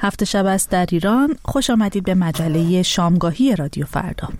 7 شب است در ایران. خوش آمدید به مجله شامگاهی رادیو فردا.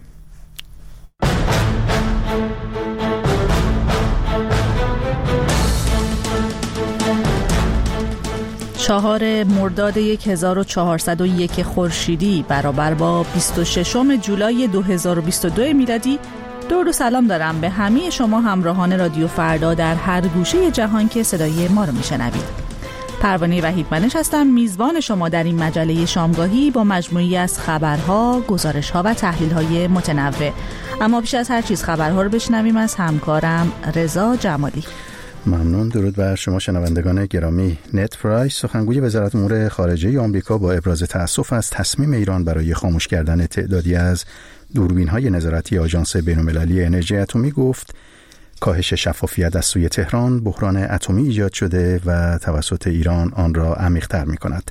چهار مرداد 1401 خورشیدی برابر با 26 جولای 2022 میلادی. درود و سلام دارم به همه شما همراهان رادیو فردا در هر گوشه جهان که صدای ما رو میشنوید. پروانه وحیدمنش هستم، میزبان شما در این مجله شامگاهی با مجموعی از خبرها، گزارشها و تحلیل‌های متنوع. اما پیش از هر چیز خبرها رو بشنویم از همکارم رضا جمالی. ممنون. درود بر شما شنوندگان گرامی. نت پرایس سخنگوی وزارت امور خارجه آمریکا با ابراز تأسف از تصمیم ایران برای خاموش کردن تعدادی از دوربین‌های نظارتی آژانس بین‌المللی انرژی اتمی گفت کاهش شفافیت از سوی تهران بحران اتمی ایجاد شده و توسط ایران آن را عمیق‌تر می‌کند.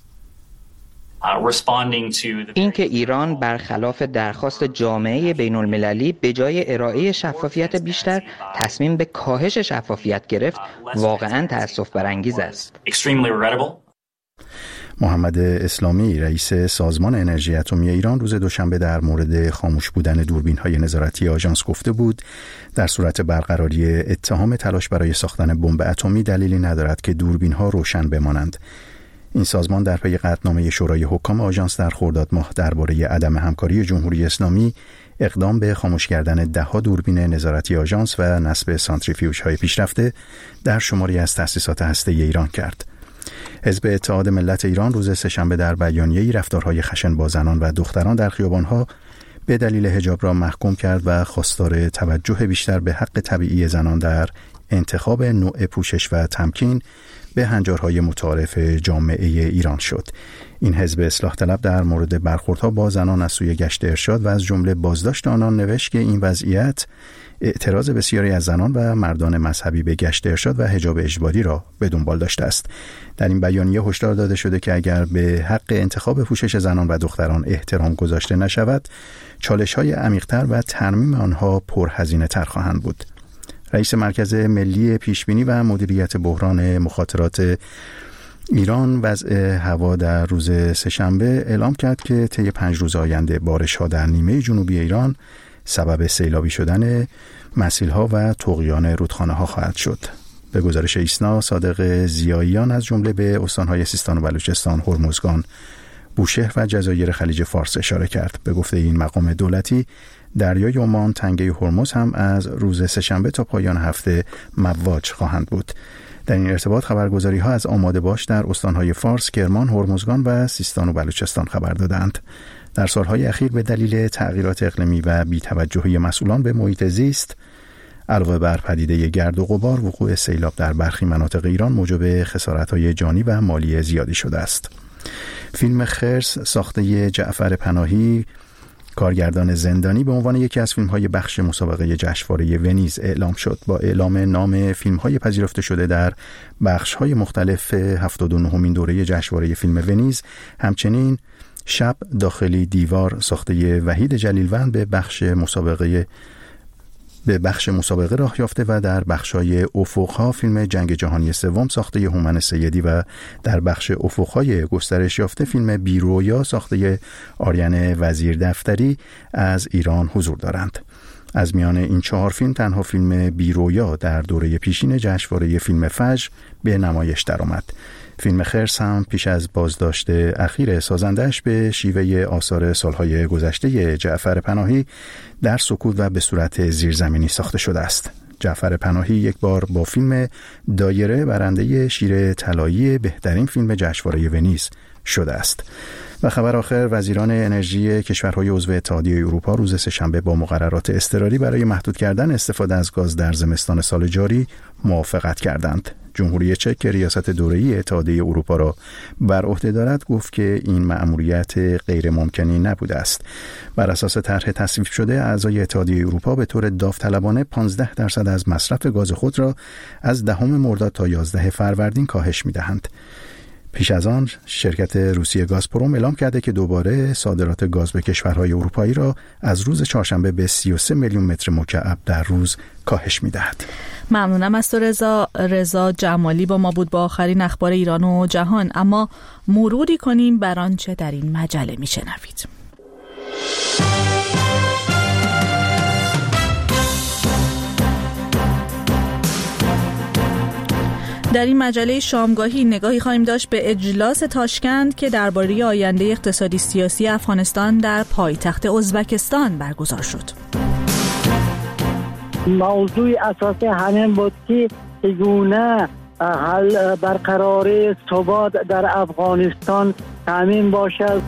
اینکه ایران برخلاف درخواست جامعه بین‌المللی به جای ارائه شفافیت بیشتر تصمیم به کاهش شفافیت گرفت واقعاً تأسف برانگیز است. محمد اسلامی رئیس سازمان انرژی اتمی ایران روز دوشنبه در مورد خاموش بودن دوربین‌های نظارتی آژانس گفته بود در صورت برقراری اتهام تلاش برای ساختن بمب اتمی دلیلی ندارد که دوربین‌ها روشن بمانند. این سازمان در پی قطعنامه شورای حکام آژانس در خرداد ماه درباره عدم همکاری جمهوری اسلامی اقدام به خاموش کردن 10 دوربین نظارتی آژانس و نصب سانتریفیوژهای پیشرفته در شماری از تأسیسات هسته‌ای ایران کرد. حزب اتحاد ملت ایران روز سه‌شنبه در بیانیه‌ای رفتارهای خشن با زنان و دختران در خیابان‌ها به دلیل حجاب را محکوم کرد و خواستار توجه بیشتر به حق طبیعی زنان در انتخاب نوع پوشش و تمکین به هنجارهای متعارف جامعه ایران شد. این حزب اصلاح طلب در مورد برخوردها با زنان از سوی گشت ارشاد و از جمله بازداشت آنان نوشت که این وضعیت اعتراض بسیاری از زنان و مردان مذهبی به گشت ارشاد و حجاب اجباری را به دنبال داشته است. در این بیانیه هشدار داده شده که اگر به حق انتخاب پوشش زنان و دختران احترام گذاشته نشود، چالش‌های عمیق‌تر و ترمیم آنها پرهزینه‌تر خواهند بود. رئیس مرکز ملی پیشبینی و مدیریت بحران مخاطرات ایران وضع هوا در روز سه‌شنبه اعلام کرد که طی 5 روز آینده بارش‌ها در نیمه جنوبی ایران سبب سیلابی شدن مسیل‌ها و طغیان رودخانه‌ها خواهد شد. به گزارش ایسنا، صادق ضیاییان از جمله به استان‌های سیستان و بلوچستان، هرمزگان، بوشهر و جزایر خلیج فارس اشاره کرد. به گفته این مقام دولتی، دریای عمان تنگه هرمز هم از روز سه‌شنبه تا پایان هفته مواج خواهند بود. در این ارتباط خبرگزاری‌ها از آماده باش در استان‌های فارس، کرمان، هرمزگان و سیستان و بلوچستان خبر دادند. در سالهای اخیر به دلیل تغییرات اقلیمی و بی‌توجهی مسئولان به محیط زیست علاوه بر پدیده گرد و غبار، وقوع سیلاب در برخی مناطق ایران موجب خسارت‌های جانی و مالی زیادی شده است. فیلم خرس ساخته جعفر پناهی، کارگردان زندانی، به عنوان یکی از فیلم‌های بخش مسابقه جشنواره ونیز اعلام شد. با اعلام نام فیلم‌های پذیرفته شده در بخش‌های مختلف 79مین دوره جشنواره فیلم ونیز، همچنین شب داخلی دیوار ساخته وحید جلیلوند به بخش مسابقه راه یافته و در بخش‌های افق‌ها فیلم جنگ جهانی سوم ساخته هومن سیدی و در بخش افق‌های گسترش یافته فیلم بیرویا ساخته آریان وزیر دفتری از ایران حضور دارند. از میان این 4 فیلم تنها فیلم بیرویا در دوره پیشین جشنواره فیلم فجر به نمایش درآمد. فیلم خرس هم پیش از بازداشت اخیر سازندش به شیوه آثار سالهای گذشته جعفر پناهی در سکوت و به صورت زیرزمینی ساخته شده است. جعفر پناهی یک بار با فیلم دایره برنده شیر طلایی بهترین فیلم جشنواره ونیز شده است. و خبر آخر، وزیران انرژی کشورهای عضو اتحادیه اروپا روز سه‌شنبه با مقررات اضطراری برای محدود کردن استفاده از گاز در زمستان سال جاری موافقت کردند. جمهوری چک که ریاست دوره‌ای اتحادیه اروپا را بر عهده دارد گفت که این مأموریت غیر ممکنی نبوده است. بر اساس طرح تصویب شده، اعضای اتحادیه اروپا به طور داوطلبانه 15% از مصرف گاز خود را از 10 مرداد تا 11 فروردین کاهش می‌دهند. پیش از آن شرکت روسیه گازپروم اعلام کرده که دوباره صادرات گاز به کشورهای اروپایی را از روز چهارشنبه به 33 میلیون متر مکعب در روز کاهش می‌دهد. ممنونم از تو رضا جمالی با ما بود با آخرین اخبار ایران و جهان. اما مروری کنیم بر آنچه در این مجله میشنوید. در این مجله شامگاهی نگاهی خواهیم داشت به اجلاس تاشکند که درباره آینده اقتصادی سیاسی افغانستان در پایتخت ازبکستان برگزار شد. موضوع اساسی همین بود که چگونه حل برقراری ثبات در افغانستان تامین باشد.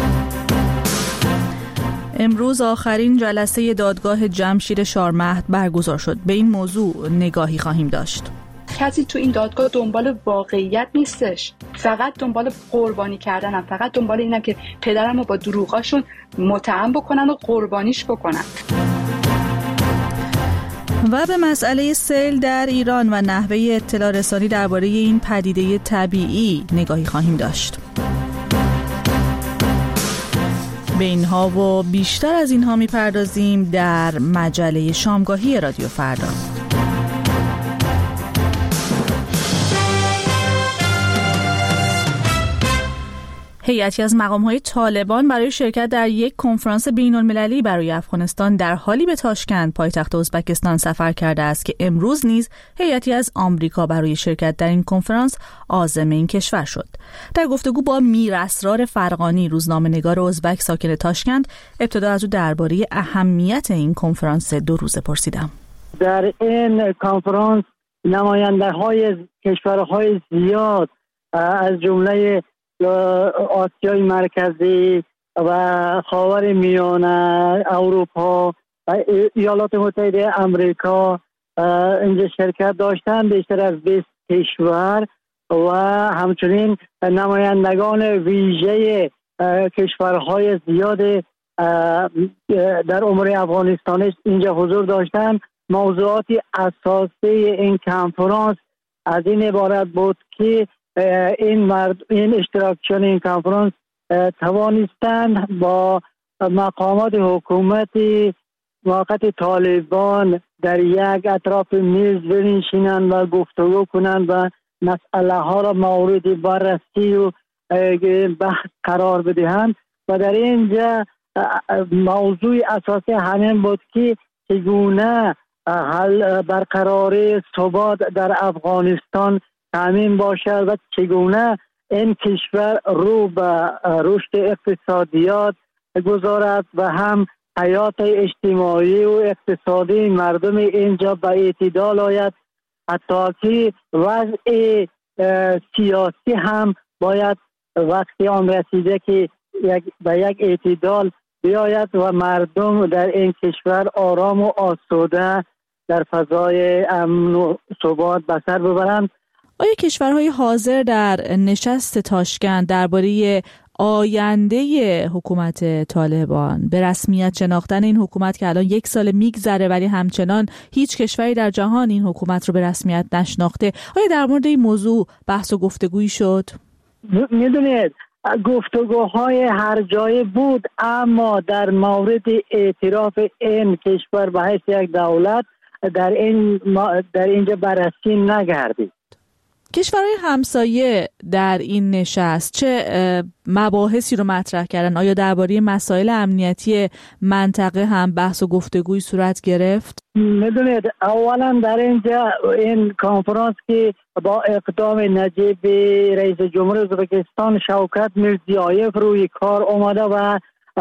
امروز آخرین جلسه دادگاه جمشید شارمهد برگزار شد. به این موضوع نگاهی خواهیم داشت. کسی تو این دادگاه دنبال واقعیت نیستش، فقط دنبال قربانی کردنم، فقط دنبال اینم که پدرم رو با دروغاشون متهم بکنن و قربانیش بکنن. و به مسئله سیل در ایران و نحوه اطلاع رسانی درباره این پدیده طبیعی نگاهی خواهیم داشت. به اینها و بیشتر از اینها میپردازیم در مجله شامگاهی رادیو فردا. هیئتی از مقام‌های طالبان برای شرکت در یک کنفرانس بین‌المللی برای افغانستان در حالی به تاشکند پایتخت ازبکستان سفر کرده است که امروز نیز هیئتی از آمریکا برای شرکت در این کنفرانس عازم این کشور شد. در گفتگو با میر اسرار فرغانی روزنامه‌نگار ازبک ساکن تاشکند، ابتدا از او درباره اهمیت این کنفرانس 2 روزه پرسیدم. در این کنفرانس نماینده‌های کشورهای زیاد از جمله آسیای مرکزی و خاور میانه، اروپا و ایالات متحده آمریکا اینجا شرکت داشتن، بیشتر از 20 کشور و همچنین نمایندگان ویژه کشورهای زیاد در امور افغانستان اینجا حضور داشتن. موضوعات اساسی این کنفرانس از این عبارت بود که این اشتراکچیان این کنفرانس توانستند با مقامات حکومتی موقت طالبان در یک اطراف میز بنشینند و گفتگو کنند و مسئله ها را مورد بررسی و بحث قرار بدهند. و در اینجا موضوع اساسی همین بود که چگونه حل برقراری ثبات در افغانستان تامین باشد و چگونه این کشور رو به رشد اقتصادیات گذارد و هم حیات اجتماعی و اقتصادی مردم اینجا به اعتدال آید، حتی که وضع سیاسی هم باید وقتی آن رسیده که به یک اعتدال بیاید و مردم در این کشور آرام و آسوده در فضای امن و ثبات به سر ببرند. آیا کشورهای حاضر در نشست تاشکند درباره آینده حکومت طالبان به رسمیت شناختن این حکومت که الان 1 سال میگذره ولی همچنان هیچ کشوری در جهان این حکومت رو به رسمیت نشناخته، آیا در مورد این موضوع بحث و گفتگویی شد؟ میدونید گفتگوهای هر جای بود، اما در مورد اعتراف این کشور به حیث یک دولت در اینجا بررسی نگردید. کشورهای همسایه در این نشست چه مباحثی رو مطرح کردن؟ آیا درباره مسائل امنیتی منطقه هم بحث و گفتگوی صورت گرفت؟ میدونید اولا در اینجا این کنفرانس که با اقدام نجیب رئیس جمهور ازبکستان شوکت میرزیایف روی کار اومده و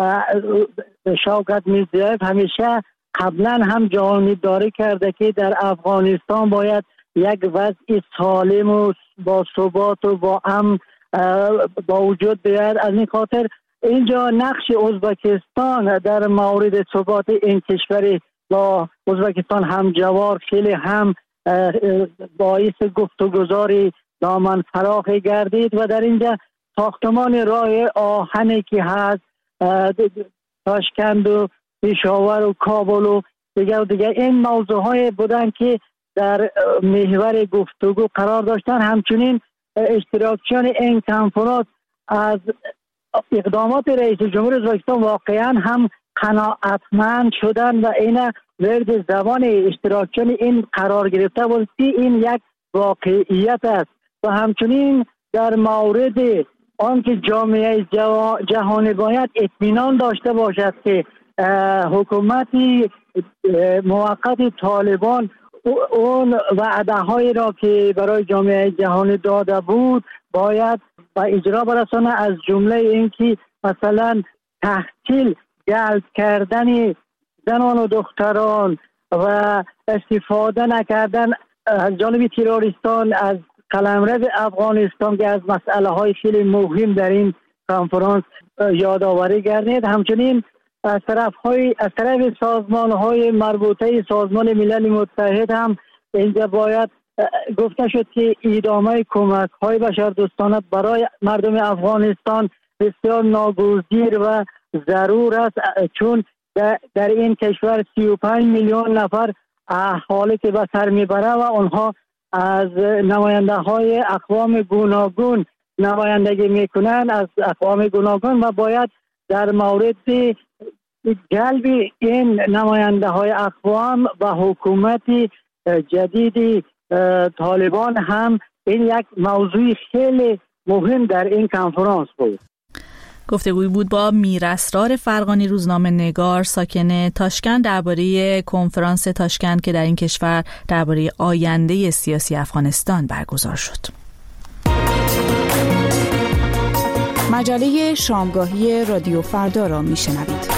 شوکت میرزیایف همیشه قبلا هم جانبداری کرده که در افغانستان باید یک وضع سالم و با ثبات و با امن با وجود بیاید. از این خاطر اینجا نقش ازبکستان در مورد ثبات این کشور با ازبکستان هم جوار خیلی هم باعث گفتگوزاری دامن فراخ گردید و در اینجا ساختمان راه آهنی که هست تاشکند و پشاور و کابل و دیگر این موضوع های بودن که در محور گفتگو قرار داشتن. همچنین اشتراکچیان این کنفرانس از اقدامات رئیس جمهور ازبکستان واقعا هم قناعتمند شدن و این ورد زبان اشتراکچیان این قرار گرفته بود که این یک واقعیت است. و همچنین در مورد آنکه جامعه جهانی باید اطمینان داشته باشد که حکومت موقت طالبان اون وعده هایی را که برای جامعه جهانی داده بود باید به اجرا برسانه، از جمله اینکه مثلا تحصیل جلب کردن زنان و دختران و استفاده نکردن از جانب تروریستان از قلمرو افغانستان که از مسئله های خیلی مهم در این کنفرانس یادآوری گردید. همچنین از طرف سازمان های مربوطه سازمان ملل متحد هم اینجا باید گفته شد که ادامه کمک های بشردوستانه برای مردم افغانستان بسیار ناگزیر و ضرور است، چون در این کشور 35 میلیون نفر اهالی که به سر میبره و آنها از نماینده های اقوام گوناگون نمایندگی میکنن، از اقوام گوناگون، و باید در مورد جلب این نماینده های اقوام و حکومت جدید طالبان هم این یک موضوع خیلی مهم در این کنفرانس بود. گفتگوی بود با میر اسرار فرغانی، روزنامه نگار ساکن تاشکند، درباره کنفرانس تاشکند که در این کشور درباره آینده سیاسی افغانستان برگزار شد. مجله شامگاهی رادیو فردا را میشنوید.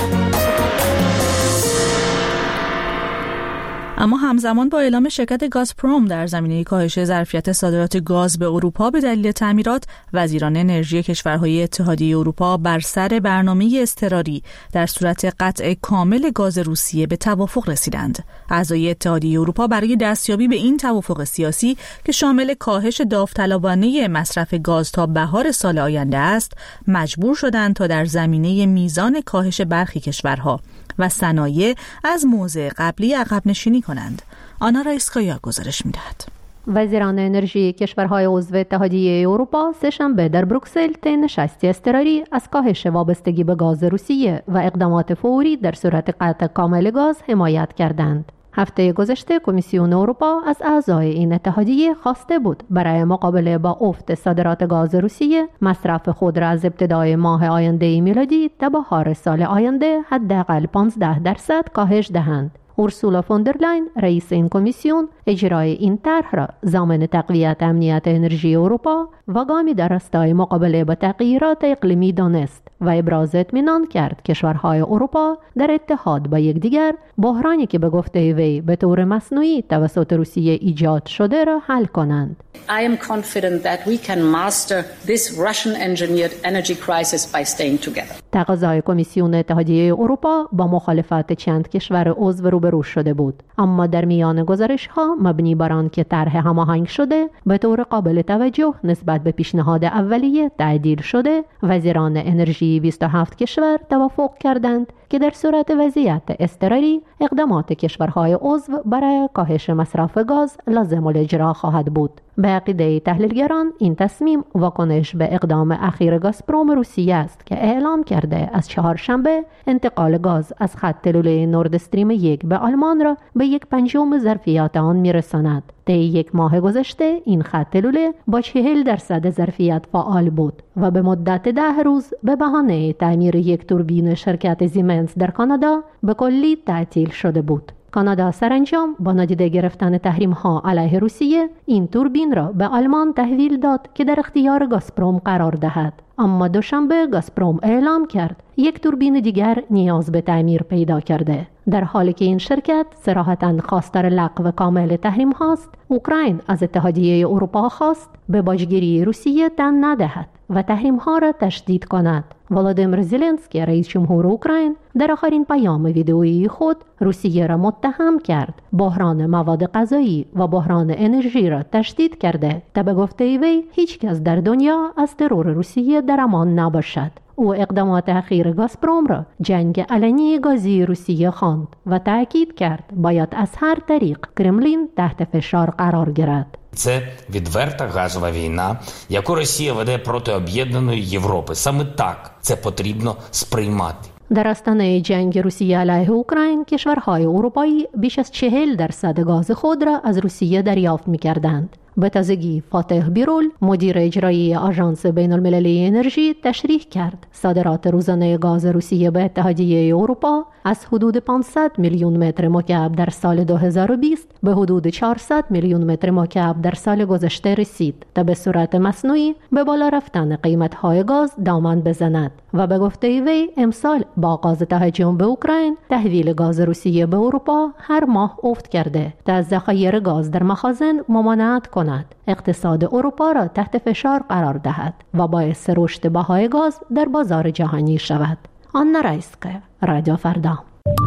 اما همزمان با اعلام شرکت گازپروم در زمینه کاهش ظرفیت صادرات گاز به اروپا به دلیل تعمیرات، وزیران انرژی کشورهای اتحادیه اروپا بر سر برنامه اضطراری در صورت قطع کامل گاز روسیه به توافق رسیدند. اعضای اتحادیه اروپا برای دستیابی به این توافق سیاسی که شامل کاهش داوطلبانه مصرف گاز تا بهار سال آینده است، مجبور شدند تا در زمینه میزان کاهش برخی کشورها و صنایع از موضع قبلی عقب نشینی کنند. آنا رایسکایا گزارش می‌دهد. وزیران انرژی کشورهای عضو اتحادیه اروپا سه‌شنبه در بروکسل طی نشستی اضطراری از کاهش وابستگی به گاز روسیه و اقدامات فوری در صورت قطع کامل گاز حمایت کردند. هفته گذشته کمیسیون اروپا از اعضای این اتحادیه خواسته بود برای مقابله با افت صادرات گاز روسیه مصرف خود را از ابتدای ماه آینده میلادی تا بهار سال آینده حداقل 15% کاهش دهند. اورسولا فوندرلاین رئیس این کمیسیون اجرای این طرح را ضامن تقویت امنیت انرژی اروپا و گامی در راستای مقابله با تغییرات اقلیمی دانست و ابراز اطمینان کرد کشورهای اروپا در اتحاد با یکدیگر بحرانی که به گفته وی به طور مصنوعی توسط روسیه ایجاد شده را حل کنند. I am confident that we can master this Russian-engineered energy crisis by staying together. تقاضای کمیسیون اتحادیه اروپا با مخالفت چند کشور عضو روبرو شده بود، اما در میان گزارش‌ها مبنی بر آنکه طرح هماهنگ شده به طور قابل توجه نسبت به پیشنهاد اولیه تعدیل شده، وزیران انرژی 27 کشور توافق کردند که در صورت وضعیت اضطراری اقدامات کشورهای عضو برای کاهش مصرف گاز لازم الاجرا خواهد بود. به عقیده تحلیلگران این تصمیم واکنش به اقدام اخیر گازپروم روسیه است که اعلام کرده از چهارشنبه انتقال گاز از خط لوله نورد استریم 1 به آلمان را به 1/5 ظرفیت آن میرساند. طی یک ماه گذشته این خط لوله با 40% ظرفیت فعال بود و به مدت 10 روز به بهانه تعمیر یک توربین شرکت زیمنس در کانادا به کلی تعطیل شده بود. کانادا سرانجام با نادیده گرفتن تحریم‌ها علیه روسیه این توربین را به آلمان تحویل داد که در اختیار گازپروم قرار دهد. اما دوشنبه گازپروم اعلام کرد یک توربین دیگر نیاز به تعمیر پیدا کرده. در حالی که این شرکت صراحتاً خواستار لغو کامل تحریم هاست، اوکراین از اتحادیه اروپا خواست به باجگیری روسیه تن ندهد و تحریم ها را تشدید کند. ولادیمیر زلنسکی رئیس جمهور اوکراین در آخرین پیام ویدئویی خود روسیه را متهم کرد بحران مواد غذایی و بحران انرژی را تشدید کرده تا به گفته وی هیچ کس در دنیا از ترور روسیه در امان نباشد. او اقدامات اخیر گازپروم را جنگ علنی گازی روسیه خواند و تأکید کرد باید از هر طریق کرملین تحت فشار قرار گیرد. Це відверта газова війна, яку Росія веде проти об'єднаної Європи. Саме так це потрібно сприймати. در آستانه جنگ روسیه علیه اوکراین کشورهای اروپایی بیش از 40% گاز خود را از روسیه دریافت می‌کردند. به تازگی فاتح بیرول مدیر اجرایی آژانس بین المللی انرژی تشریح کرد صادرات روزانه گاز روسیه به اتحادیه اروپا از حدود 500 میلیون متر مکعب در سال 2020 به حدود 400 میلیون متر مکعب در سال گذشته رسید تا به صورت مصنوعی به بالا رفتن قیمت‌های گاز دامن بزند و به گفته وی امسال با آغاز تهاجم به اوکراین تحویل گاز روسیه به اروپا هر ماه افت کرده تا از ذخایر گاز در مخازن ممانعت کند اقتصاد اروپا را تحت فشار قرار دهد و باعث رشد بهای گاز در بازار جهانی شود. آنا رایسکه، رادیو فردا.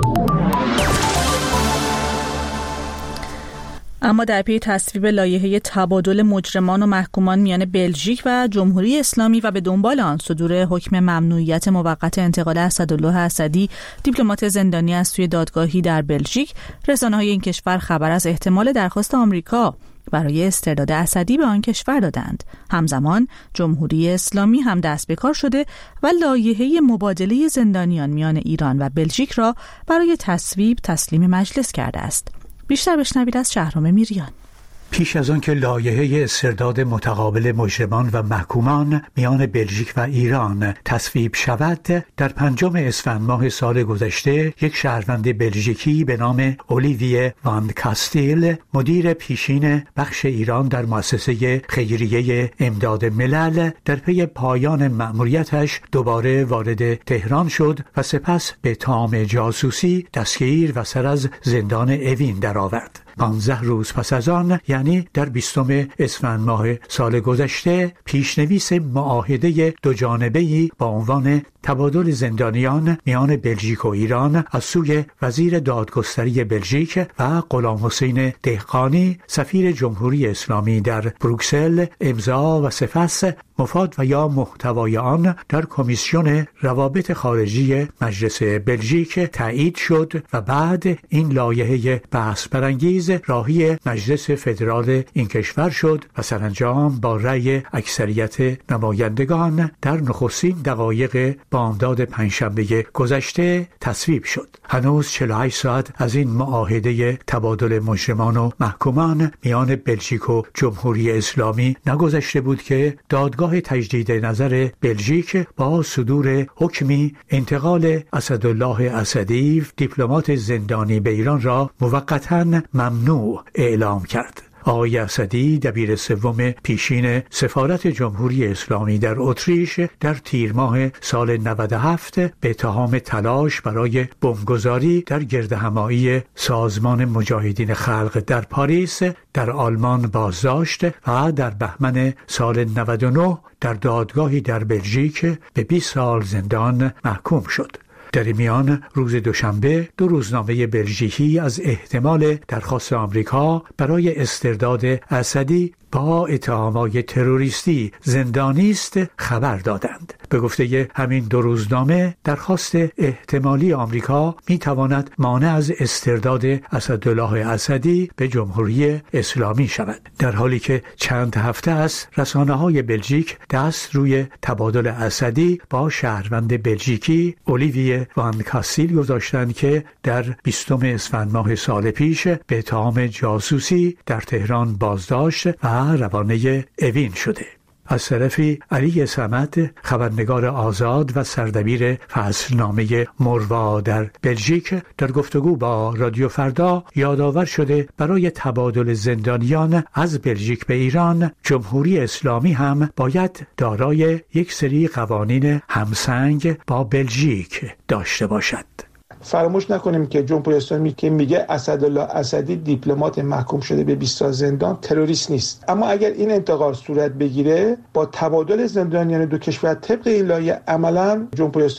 اما در پی تصویب لایحه تبادل مجرمان و محکومان میان بلژیک و جمهوری اسلامی و به دنبال آن صدور حکم ممنوعیت موقت انتقال اسدالله اسدی دیپلمات زندانی از سوی دادگاهی در بلژیک، رسانه‌های این کشور خبر از احتمال درخواست آمریکا برای استرداد اسدی به آن کشور دادند. همزمان جمهوری اسلامی هم دست به کار شده و لایحه مبادله زندانیان میان ایران و بلژیک را برای تصویب تسلیم مجلس کرده است. بیشتر بشنوید از شهرام میریان. پیش از آن که لایحه استرداد متقابل مجرمان و محکومان میان بلژیک و ایران تصویب شود، در 5 اسفند ماه سال گذشته یک شهروند بلژیکی به نام اولیویه وان کاستیل، مدیر پیشین بخش ایران در مؤسسه خیریه امداد ملل، در پی پایان مأموریتش دوباره وارد تهران شد و سپس به اتهام جاسوسی دستگیر و سر از زندان اوین درآورد. 15 روز پس از آن، یعنی در 20 اسفند ماه سال گذشته، پیشنویس معاهده دوجانبه‌ای با عنوان تبادل زندانیان میان بلژیک و ایران از سوی وزیر دادگستری بلژیک و غلام حسین دهقانی سفیر جمهوری اسلامی در بروکسل امضا و سپس مفاد و یا محتوای آن در کمیسیون روابط خارجی مجلس بلژیک تایید شد و بعد این لایحه بحث برانگیز راهی مجلس فدرال این کشور شد و سرانجام با رأی اکثریت نمایندگان در نخستین دقایق بامداد پنجشنبه گذشته تصویب شد. هنوز 48 ساعت از این معاهده تبادل مجرمان و محکومان میان بلژیک و جمهوری اسلامی نگذشته بود که دادگاه تجدید نظر بلژیک با صدور حکمی انتقال اسدالله اسدی دیپلمات زندانی به ایران را موقتاً ممنوع اعلام کرد. آقای اسدی دبیر سوم پیشین سفارت جمهوری اسلامی در اتریش در تیر ماه سال 97 به اتهام تلاش برای بمبگذاری در گردهمایی سازمان مجاهدین خلق در پاریس در آلمان بازداشت و در بهمن سال 99 در دادگاهی در بلژیک به 20 سال زندان محکوم شد. در میان روز دوشنبه 2 روزنامه بلژیکی از احتمال درخواست آمریکا برای استرداد اسدی با اتهامات تروریستی زندانی است خبر دادند. به گفته همین 2 روزنامه درخواست احتمالی آمریکا میتواند مانع از استرداد اسدالله اسدی به جمهوری اسلامی شود، در حالی که چند هفته است رسانه‌های بلژیک دست روی تبادل اسدی با شهروند بلژیکی اولیویه وان کاستیل گذاشتند که در 20 اسفند ماه سال پیش به اتهام جاسوسی در تهران بازداشت و روانه اوین شده. از طرفی علی صمد، خبرنگار آزاد و سردبیر فصلنامه مروا در بلژیک، در گفتگو با رادیو فردا یادآور شده برای تبادل زندانیان از بلژیک به ایران جمهوری اسلامی هم باید دارای یک سری قوانین همسنگ با بلژیک داشته باشد. فراموش نکنیم که جمهوری اسلامی که میگه اسدالله اسدی دیپلمات محکوم شده به 20 سال زندان تروریست نیست، اما اگر این انتقال صورت بگیره با تبادل زندانیان دو کشور طبق این لایحه عملا جمهوری اسلامی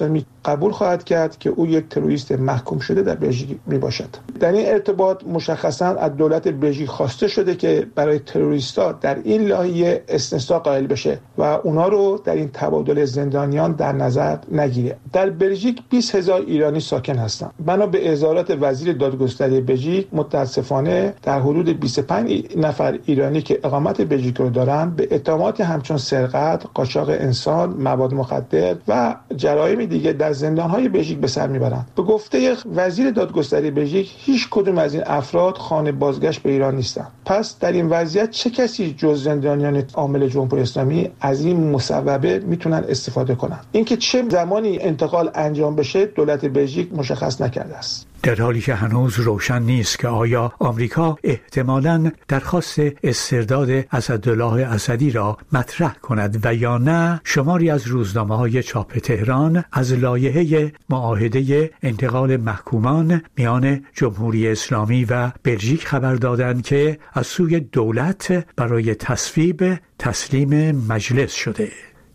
قبول خواهد کرد که او یک تروریست محکوم شده در بلژیک میباشد. در این ارتباط مشخصاً از دولت بلژیک خواسته شده که برای تروریست‌ها در این لایحه استثناء قائل بشه و اونا رو در این تبادل زندانیان در نظر نگیره. در بلژیک 20,000 ایرانی ساکن هستند. بنا به اظهارات وزیر دادگستری بلژیک متاسفانه در حدود 25 نفر ایرانی که اقامت بلژیک رو دارن به اتهامات همچون سرقت، قاچاق انسان، مواد مخدر و جرایم دیگه در زندان‌های بلژیک به سر میبرند. به گفته وزیر دادگستری بلژیک هیچ کدوم از این افراد خانه بازگشت به ایران نیستند. پس در این وضعیت چه کسی جز زندانیان عامل جمهوری اسلامی از این مصوبه میتونن استفاده کنن؟ اینکه چه زمانی انتقال انجام بشه دولت بلژیک مشخص نکرده است. در حالی که هنوز روشن نیست که آیا آمریکا احتمالاً درخواست استرداد اسدالله اسدی را مطرح کند و یا نه، شماری از روزنامه‌های چاپ تهران از لایحه معاهده انتقال محکومان میان جمهوری اسلامی و بلژیک خبر دادند که از سوی دولت برای تصویب تسلیم مجلس شده.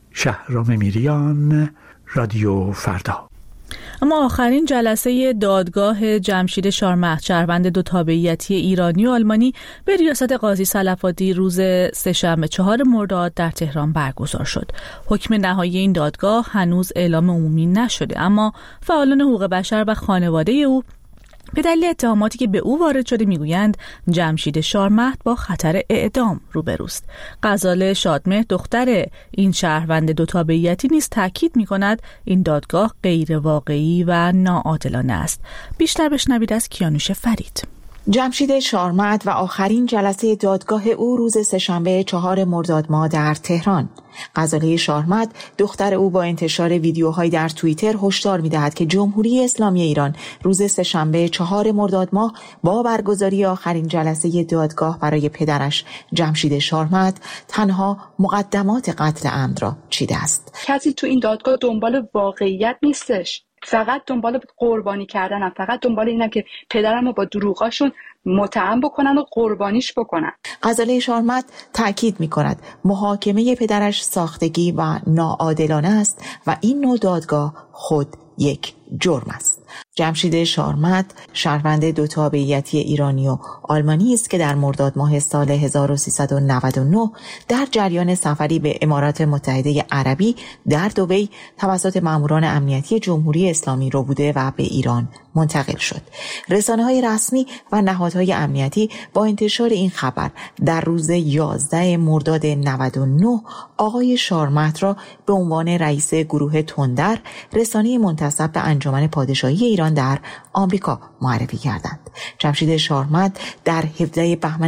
شهرام میریان، رادیو فردا. اما آخرین جلسه دادگاه جمشید شارمهد شهروند دو تابعیتی ایرانی و آلمانی به ریاست قاضی صلف‌آدی روز سه‌شنبه 4 مرداد در تهران برگزار شد. حکم نهایی این دادگاه هنوز اعلام عمومی نشده، اما فعالان حقوق بشر و خانواده او به دلیل اتهاماتی که به او وارد شده میگویند جمشید شارمهد با خطر اعدام روبروست. غزاله شادمهر دختر این شهروند دو تابعیتی نیز تاکید می‌کند این دادگاه غیر واقعی و ناعادلانه است. بیشتر بشنوید از کیانوش فرید. جمشید شارمهد و آخرین جلسه دادگاه او روز سه‌شنبه 4 مرداد ماه در تهران. غزاله شارمهد دختر او با انتشار ویدیوهایی در توییتر هشدار می‌دهد که جمهوری اسلامی ایران روز سه‌شنبه 4 مرداد ماه با برگزاری آخرین جلسه دادگاه برای پدرش جمشید شارمهد تنها مقدمات قتل عمد را چیده است. کسی تو این دادگاه دنبال واقعیت نیستش، فقط دنبال قربانی کردنم، فقط دنبال اینم که پدرم رو با دروغاشون متهم بکنن و قربانیش بکنن. غزاله شارمهد تأکید می‌کند محاکمه پدرش ساختگی و ناعادلانه است و این نوع دادگاه خود یک جرم است. جمشید شارمهد شهروند دو تابعیتی ایرانی و آلمانی است که در مرداد ماه سال 1399 در جریان سفری به امارات متحده عربی در دبی توسط ماموران امنیتی جمهوری اسلامی رو بوده و به ایران منتقل شد. رسانه‌های رسمی و نهادهای امنیتی با انتشار این خبر در روز 11 مرداد 99 آقای شارمهد را به عنوان رئیس گروه تندر، رسانه منتسب به انجمن پادشاهی ایران در آمریکا معرفی کردند. جمشید شارمهد در 17 بهمن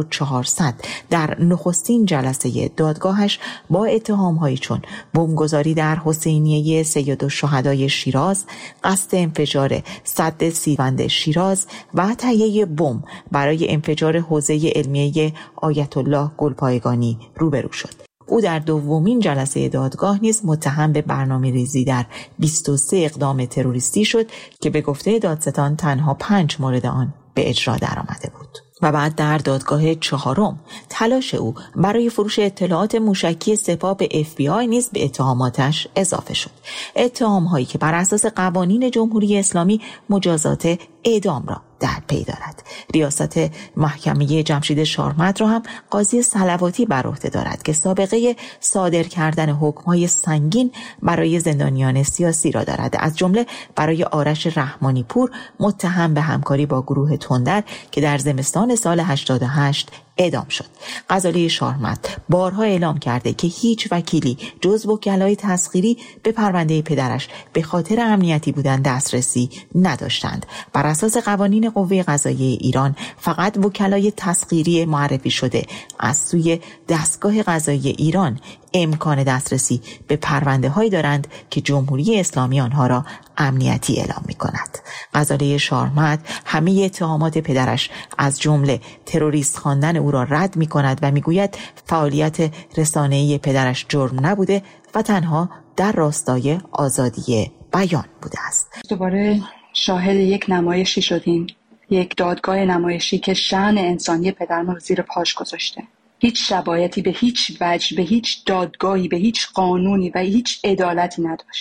1400 در نخستین جلسه دادگاهش با اتهام‌هایی چون بمبگذاری در حسینیه سیدالشهدای شیراز، قصد انفجار سد سیبند شیراز و تهیه بمب برای انفجار حوزه علمیه آیت الله گلپایگانی روبرو شد. او در دومین جلسه دادگاه نیز متهم به برنامه‌ریزی در 23 اقدام تروریستی شد که به گفته دادستان تنها 5 مورد آن به اجرا درآمده بود. و بعد در دادگاه 4 تلاش او برای فروش اطلاعات موشکی سپاه به FBI نیز به اتهاماتش اضافه شد. اتهام‌هایی که بر اساس قوانین جمهوری اسلامی مجازات اعدام را در پی دارد. ریاست محکمه جمشید شارمهد را هم قاضی صلواتی بر عهده دارد که سابقه صادر کردن حکم‌های سنگین برای زندانیان سیاسی را دارد، از جمله برای آرش رحمانی پور متهم به همکاری با گروه تندر که در زمستان سال 88 اعدام شد. غزاله شارمهد بارها اعلام کرده که هیچ وکیلی جز وکلای تسخیری به پرونده پدرش به خاطر امنیتی بودن دسترسی نداشتند. بر اساس قوانین قوه قضاییه ایران فقط وکلای تسخیری معرفی شده از سوی دستگاه قضایی ایران امکان دسترسی به پرونده هایی دارند که جمهوری اسلامی آنها را امنیتی اعلام می کند. غزاله شارمهد همه اتهامات پدرش از جمله تروریست خواندن او را رد می کند و می گوید فعالیت رسانه‌ای پدرش جرم نبوده و تنها در راستای آزادی بیان بوده است. دوباره شاهد یک نمایشی شدیم، یک دادگاه نمایشی که شأن انسانی پدرم رو زیر پاش گذاشته. هیچ شباهتی به هیچ وجه، به هیچ دادگاهی، به هیچ قانونی و هیچ عدالتی نداشت.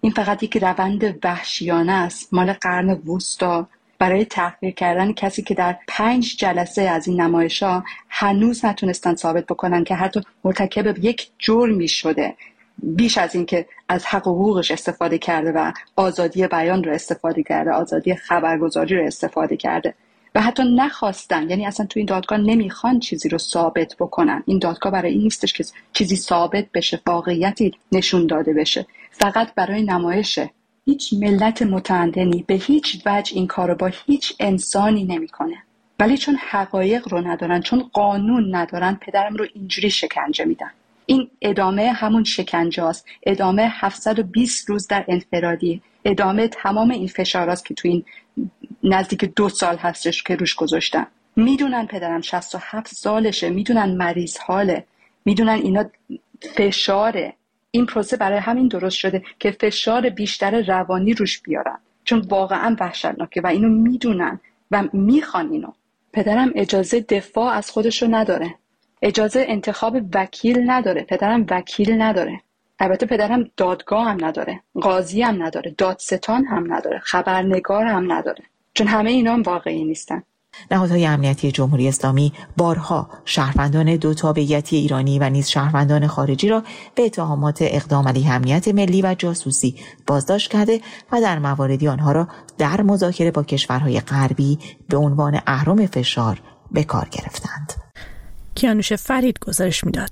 این فقط یک روند وحشیانه است مال قرن وسطا برای تحقیر کردن کسی که در 5 جلسه از این نمایش‌ها هنوز نتونستن ثابت بکنن که حتی مرتکب یک جرمی شده، بیش از این که از حق و حقوقش استفاده کرده و آزادی بیان رو استفاده کرده، آزادی خبرگزاری رو استفاده کرده و حتی نخواستن، یعنی اصلا تو این دادگاه نمیخوان چیزی رو ثابت بکنن. این دادگاه برای این نیستش که چیزی ثابت بشه، واقعیتی نشون داده بشه، فقط برای نمایشه. هیچ ملت متمدنی به هیچ وجه این کارو با هیچ انسانی نمیکنه، ولی چون حقایق رو ندارن، چون قانون ندارن، پدرم رو اینجوری شکنجه میدن. این ادامه همون شکنجه است، ادامه 720 روز در انفرادی، ادامه تمام این فشاراست که تو این نزدیک 2 سال هستش که روش گذاشتن. میدونن پدرم 67 سالشه، میدونن مریض حاله، میدونن اینا فشاره. این پروسه برای همین درست شده که فشار بیشتر روانی روش بیارن، چون واقعا وحشتناکه و اینو میدونن و میخوان اینو. پدرم اجازه دفاع از خودش رو نداره، اجازه انتخاب وکیل نداره، پدرم وکیل نداره. البته پدرم دادگاه هم نداره، قاضی هم نداره، دادستان هم نداره، خبرنگار هم نداره، چون همه اینا هم واقعی نیستن. نهادهای امنیتی جمهوری اسلامی بارها شهروندان 2 تابعیتی ایرانی و نیز شهروندان خارجی را به اتهامات اقدام علیه امنیت ملی و جاسوسی بازداشت کرده و در مواردی آنها را در مذاکره با کشورهای غربی به عنوان اهرم فشار به کار گرفتند. کیانوش فرید گزارش میداد.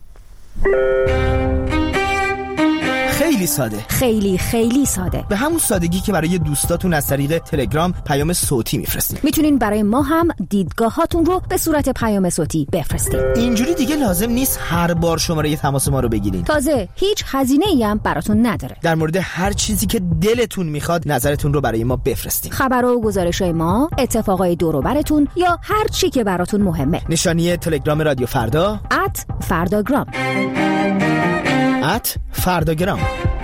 خیلی ساده، خیلی ساده، به همون سادگی که برای دوستاتون از طریق تلگرام پیام صوتی میفرستید. میتونین برای ما هم دیدگاهاتون رو به صورت پیام صوتی بفرستید. اینجوری دیگه لازم نیست هر بار شماره تماس ما رو بگیرین. تازه هیچ هزینه‌ای هم براتون نداره. در مورد هر چیزی که دلتون میخواد نظرتون رو برای ما بفرستید. خبرها و گزارش‌های ما، اتفاقای دور و براتون یا هر چی که براتون مهمه. نشانی تلگرام رادیو فردا @فرداگرام. فرداگرام.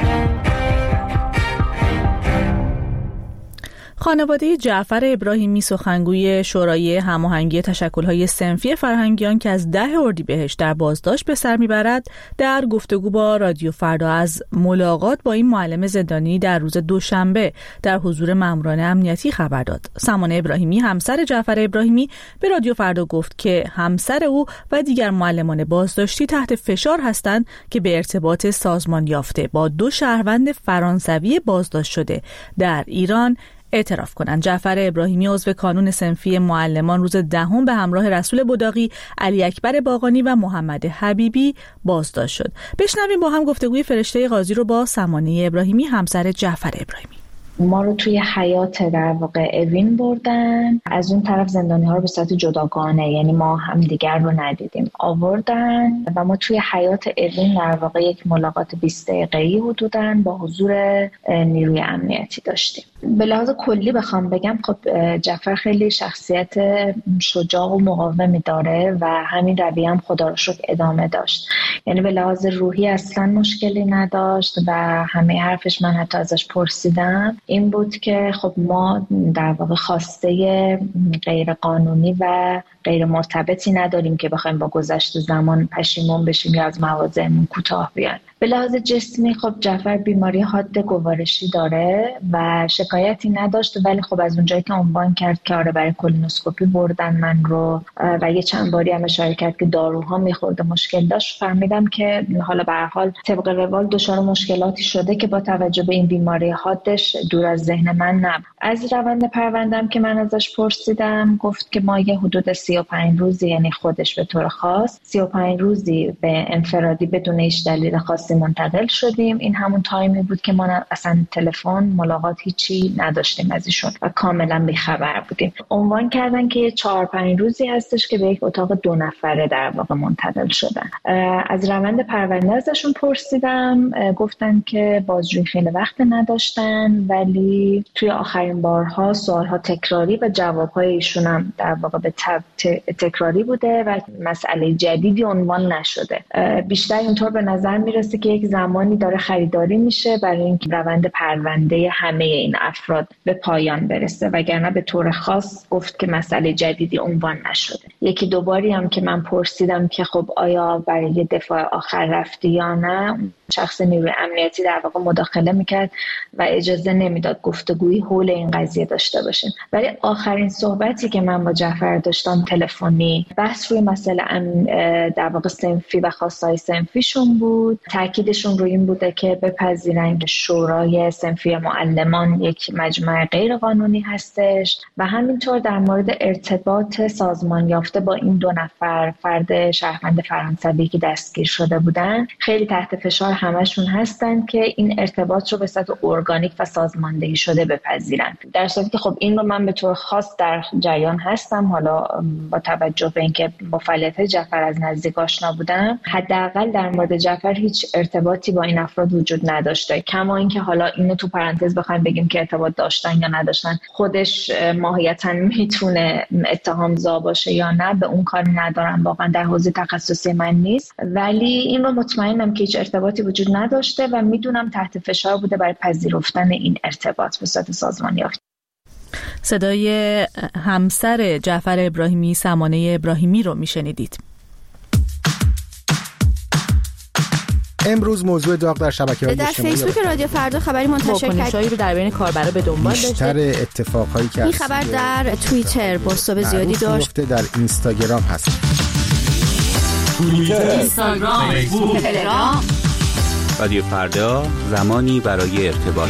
خانواده جعفر ابراهیمی سخنگوی شورای هماهنگی تشکل‌های صنفی فرهنگیان که از 10 اردیبهشت در بازداشت به سر میبرد، در گفتگو با رادیو فردا از ملاقات با این معلم زندانی در روز دوشنبه در حضور ماموران امنیتی خبر داد. سمانه ابراهیمی همسر جعفر ابراهیمی به رادیو فردا گفت که همسر او و دیگر معلمان بازداشتی تحت فشار هستند که به ارتباط سازمان یافته با 2 شهروند فرانسوی بازداشت شده در ایران اعتراف کنند. جعفر ابراهیمی عضو کانون صنفی معلمان روز 10 به همراه رسول بداغی، علی اکبر باقانی و محمد حبیبی بازداشت شد. بشنویم با هم گفتگوی فرشته قاضی رو با سمانه ابراهیمی همسر جعفر ابراهیمی. ما رو توی حیات در واقع اوین بردن، از اون طرف زندانی ها رو به صورت جداگانه، یعنی ما هم دیگر رو ندیدیم، آوردن و ما توی حیات اوین در واقع یک ملاقات 20 دقیقه‌ای حدوداً با حضور نیروی امنیتی داشتیم. به لحاظ کلی بخوام بگم، خب جعفر خیلی شخصیت شجاع و مقاومی داره و همین رویه هم خدا رو شکر ادامه داشت. یعنی به لحاظ روحی اصلا مشکلی نداشت و همه حرفش من حتی ازش پرسیدم این بود که خب ما در واقع خواسته غیر قانونی و غیر مرتبطی نداریم که بخوایم با گذشت زمان پشیمون بشیم یا از مواضعمون کوتاه بیایم. به لحاظ جسمی خب جعفر بیماری حاد گوارشی داره و شکایتی نداشت، ولی خب از اونجایی که عنوان کرد که آره برای کولونوسکوپی بردن من رو و یه چند باری هم اشاره کرد که داروها میخورده مشکل داشت، فهمیدم که حالا به هر حال طبق روال دچار مشکلاتی شده که با توجه به این بیماری حادش دور از ذهن من نبود. از روند پرونده‌ام که من ازش پرسیدم گفت که ما یه حدود 35 روزی، یعنی خودش به طور خاص 35 روزی به انفرادی بدون هیچ دلیل خاصی منتقل شدیم. این همون تایمی بود که ما اصلا تلفن ملاقات هیچی نداشتیم از ایشون و کاملا بیخبر بودیم. عنوان کردن که 4-5 روزی هستش که به یک اتاق 2 نفره در واقع منتقل شدن. از روند پرونده ازشون پرسیدم، گفتن که بازجویی خیلی وقت نداشتن، ولی ولی توی آخرین بارها سوالها تکراری و جوابهای ایشون هم در واقع به تکراری بوده و مسئله جدیدی عنوان نشده. بیشتر اینطور به نظر میرسه که یک زمانی داره خریداری میشه برای اینکه روند پرونده همه این افراد به پایان برسه، وگرنه به طور خاص گفت که مسئله جدیدی عنوان نشده. یکی دو باری هم که من پرسیدم که خب آیا برای دفاع آخر رفتی یا نه، شخص نیروی امنیتی در واقع مداخله میکرد و اجازه نمیداد گفتگویی حول این قضیه داشته باشیم. ولی آخرین صحبتی که من با جعفر داشتم تلفنی، بحث روی مسئله در واقع صنفی و خواستهای صنفیشون بود. تاکیدشون روی این بوده که بپذیرن که شورای صنفی معلمان یک مجمع غیر قانونی هستش و همینطور در مورد ارتباط سازمان یافته با این دو نفر فرد شهروند فرانسوی که دستگیر شده بودن، خیلی تحت فشار همشون هستن که این ارتباط رو به صورت ارگانیک و سازماندهی شده بپذیرن. در صورتی که خب این رو من به طور خاص در جریان هستم، حالا با توجه به اینکه با فعالیت جعفر از نزدیک آشنا بودم، حداقل در مورد جعفر هیچ ارتباطی با این افراد وجود نداشته. کما اینکه حالا اینو تو پرانتز بخوایم بگیم که ارتباط داشتن یا نداشتن، خودش ماهیتاً میتونه اتهام‌زا باشه یا نه، به اون کاری ندارم، واقعا در حوزه تخصصی من نیست. ولی این رو مطمئنم که هیچ ارتباطی وجود نداشته و میدونم تحت فشار بوده برای پذیرفتن این ارتباط به صورت سازمانی یافته. صدای همسر جعفر ابراهیمی، سمانه ابراهیمی رو میشنیدید. امروز موضوع داغ در شبکه‌های اجتماعی در فیسبوک رادیو فردا خبری منتشر کرد رو در بین کاربرا به دنبال داشته. بیشتر اتفاقایی که این خبر در توییتر بازتاب زیادی داشت، در اینستاگرام هست. توییتر، اینستاگرام، فیسبوک، تلگرام. رادیو فردا، زمانی برای ارتباط.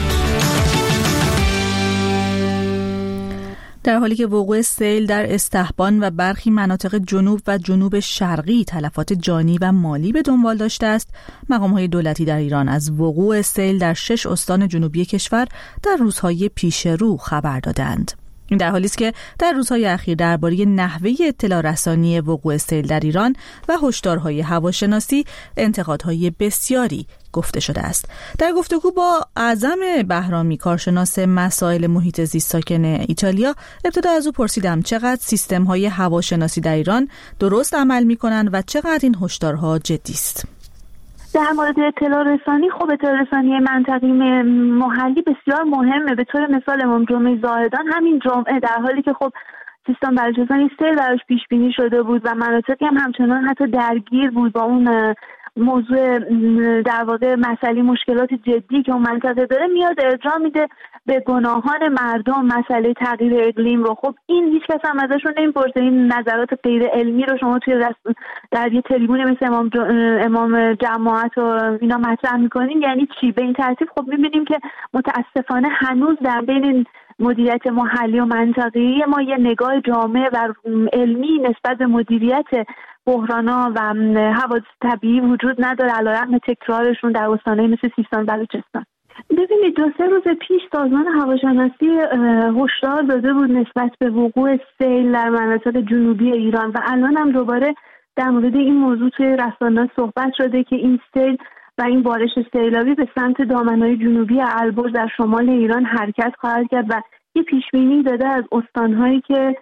در حالی که وقوع سیل در استحبان و برخی مناطق جنوب و جنوب شرقی تلفات جانی و مالی به دنبال داشته است، مقام‌های دولتی در ایران از وقوع سیل در 6 استان جنوبی کشور در روزهای پیش رو خبر دادند. این در حالی است که در روزهای اخیر درباره نحوه اطلاع رسانی وقوع سیل در ایران و هشدارهای هواشناسی انتقادهای بسیاری گفته شده است. در گفتگو با اعظم بهرامی، کارشناس مسائل محیط زیست ساکن ایتالیا، ابتدا از او پرسیدم چقدر سیستم‌های هواشناسی در ایران درست عمل می‌کنند و چقدر این هشدارها جدی است. در مورد اطلاع رسانی، خب اطلاع رسانی منطقی محلی بسیار مهمه. به طور مثال امام جمعه زاهدان همین جمعه، در حالی که خب سیستان بلوچستان سیل براش پیش بینی شده بود و مناطقی هم همچنان حتی درگیر بود با اون موضوع در واقع مسئله مشکلات جدی که اون منطقه داره، میاد ارجاع میده به گناهان مردم، مسئله تغییر اقلیم رو. خب این هیچ کس هم ازشون نمیپرسه. این نظرات غیر علمی رو شما توی در یه تریبون مثل امام جماعت و اینا مطرح میکنین، یعنی چی؟ به این ترتیب خب میبینیم که متاسفانه هنوز در بین مدیریت محلی و منطقه‌ای ما یه نگاه جامع و علمی نسبت به مدیریت بحرانا و حوادث طبیعی وجود نداره، علیرغم تکرارشون در استان‌های مثل سیستان بلوچستان. ببینید 2-3 روز پیش سازمان هواشناسی هشدار داده بود نسبت به وقوع سیل در مناطق جنوبی ایران و الان هم دوباره در مورد این موضوع توی رسانه‌ها صحبت شده که این سیل و این بارش سیلابی به سمت دامنه‌های جنوبی البرز در شمال ایران حرکت خواهد کرد و یه پیشبینی داده از استان‌هایی که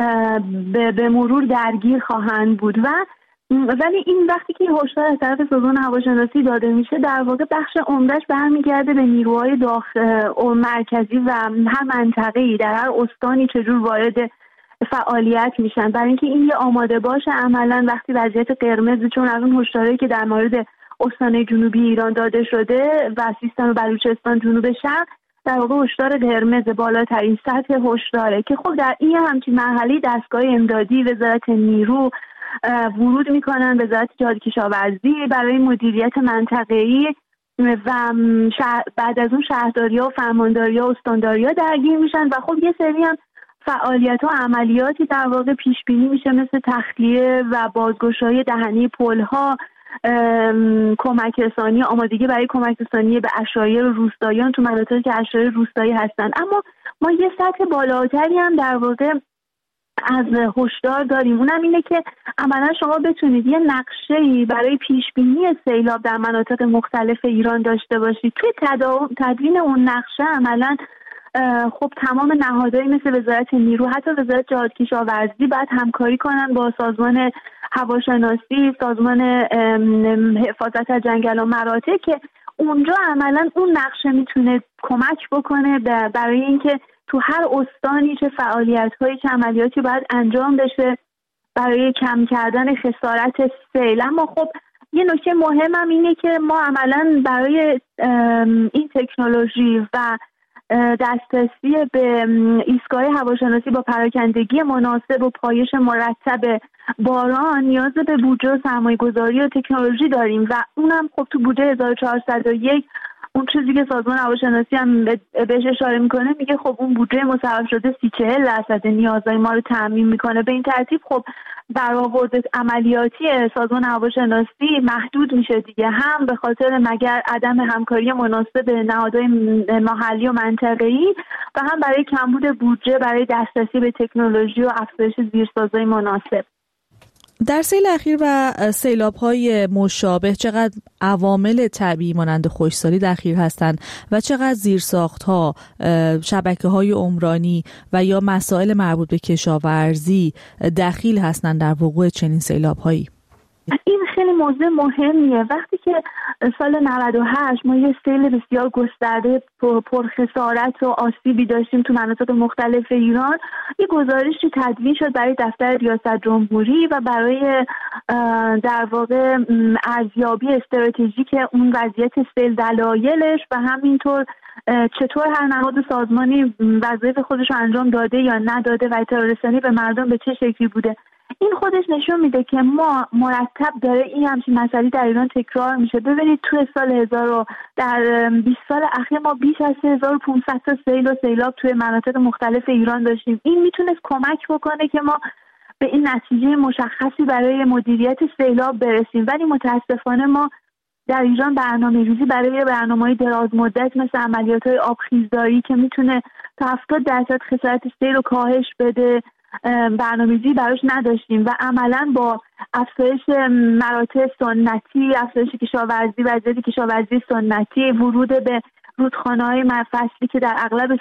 به مرور درگیر خواهند بود. ولی این وقتی که هشدار از طرف سازمان هواشناسی داده میشه، در واقع بخش عمدهش برمیگرده به نیروهای مرکزی و هر منطقه‌ای در هر استانی چجور وارد فعالیت میشن، برای اینکه این یه آماده باشه عملا وقتی وضعیت قرمز، چون از اون هشداری که در مورد استان جنوبی ایران داده شده و سیستان و بلوچستان جنوب شرق، در واقع هشدار قرمز بالاترین سطح هشداره که خب در این همچین مرحله دستگاه امدادی، وزارت نیرو ورود میکنن، وزارت جهاد کشاورزی برای مدیریت منطقه‌ای و بعد از اون شهرداری‌ها و فرمانداری‌ها و استانداری‌ها درگیر میشن و خب یه سری هم فعالیت و عملیاتی در واقع پیش بینی میشه، مثل تخلیه و بازگشایی دهنه پل‌ها، کمک رسانی، آمادگی برای کمک رسانی به اشایر و روستاییان تو مناطقی که اشایر روستایی هستن. اما ما یه سطح بالاتری هم در واقع از هشدار داریم، اونم اینه که عملا شما بتونید یه نقشه‌ای برای پیش بینی سیلاب در مناطق مختلف ایران داشته باشید. توی تدوین اون نقشه عملا خب تمام نهادهایی مثل وزارت نیرو، حتی وزارت جهادکشاورزی باید همکاری کنن با سازمان هواشناسی، سازمان حفاظت از جنگل و مراتع که اونجا عملا اون نقشه میتونه کمک بکنه برای اینکه تو هر استانی چه فعالیت‌هایی چه عملیاتی باید انجام بشه برای کم کردن خسارت سیل. اما خب یه نکته مهم هم اینه که ما عملا برای این تکنولوژی و دسترسی به ایستگاه هواشناسی با پراکندگی مناسب و پایش مرتب باران نیاز به بودجه و سرمایه‌گذاری و تکنولوژی داریم و اونم خب تو بودجه 1401 اون چیزی که سازمان هواشناسی هم بهش اشاره میکنه میگه خب اون بودجه مصرف شده 30-40% نیازهای ما رو تامین میکنه. به این ترتیب خب برآورد عملیاتی سازمان هواشناسی محدود میشه دیگه، هم به خاطر مگر عدم همکاری مناسب نهادهای محلی و منطقه‌ای و هم برای کمبود بودجه برای دسترسی به تکنولوژی و افزایش زیرسازهای مناسب. در سیل اخیر و سیلاب‌های مشابه چقدر عوامل طبیعی مانند خشکسالی دخیل هستند و چقدر زیرساخت‌ها، شبکه‌های عمرانی و یا مسائل مربوط به کشاورزی دخیل هستند در وقوع چنین سیلاب‌هایی؟ این خیلی موضوع مهمیه. وقتی که سال 98 ما یه سیل بسیار گسترده پرخسارت و آسیبی داشتیم تو مناطق مختلف ایران، یه گزارشی تدوین شد برای دفتر ریاست جمهوری و برای در واقع ارزیابی استراتژیک اون وضعیت سیل، دلایلش و همینطور چطور هر نهاد سازمانی وظایف خودش رو انجام داده یا نداده و اطلاع رسانی به مردم به چه شکلی بوده. این خودش نشون میده که ما مرتب داره این همچین مسئله در ایران تکرار میشه. ببینید توی سال در 20 سال اخیر ما بیش از 3500 تا سیل و سیلاب توی مناطق مختلف ایران داشتیم. این میتونه کمک بکنه که ما به این نتیجه مشخصی برای مدیریت سیلاب برسیم، ولی متاسفانه ما در ایران برنامه‌ریزی برای برنامه‌های دراز مدت مثل عملیات‌های آبخیزداری که میتونه تا 70% خسارت سیل رو کاهش بده برنامه‌ریزی براش نداشتیم و عملاً با افزایش مراتع سنتی، افزایش کشاورزی، وضعیت کشاورزی سنتی، ورود به رودخانه‌های فصلی که در اغلب